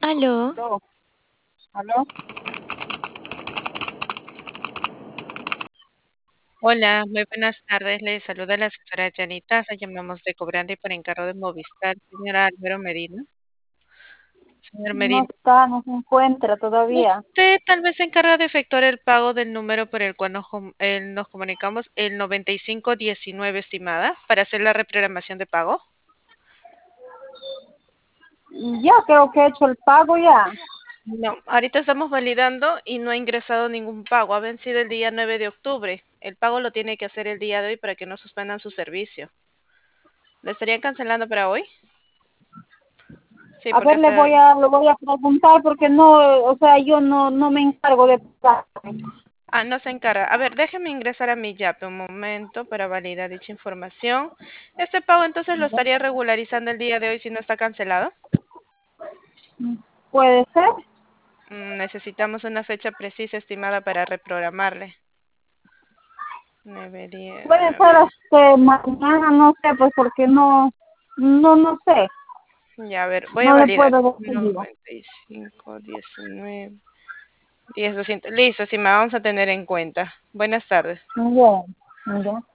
Aló, Aló, aló. Hola, muy buenas tardes. Le saluda la señora Janita. La llamamos de cobrante por encargo de Movistar. Señora Álvaro Medina. Señor No Medina, está, no se encuentra todavía. usted tal vez se encarga de efectuar el pago del número por el cual nos comunicamos, el 9519, estimada, para hacer la reprogramación de pago. Ya creo que he hecho el pago ya. No, ahorita estamos validando y no ha ingresado ningún pago. Ha vencido el día 9 de octubre. El pago lo tiene que hacer el día de hoy para que no suspendan su servicio. ¿Lo estarían cancelando para hoy? Sí, A porque ver, hasta... le voy a preguntar porque no, o sea, yo no me encargo de pagar. Ah, no se encarga. A ver, déjeme ingresar a mi YAPE un momento para validar dicha información. Este pago entonces lo estaría regularizando el día de hoy si no está cancelado. ¿Puede ser? Necesitamos una fecha precisa estimada para reprogramarle. 9, 10, Puede ser 9. mañana, no sé, pues porque no sé. Ya, a ver, voy a No le validar. puedo decir. 95, 19, 10, 200. Listo, sí, me vamos a tener en cuenta. Buenas tardes. Bien, ya.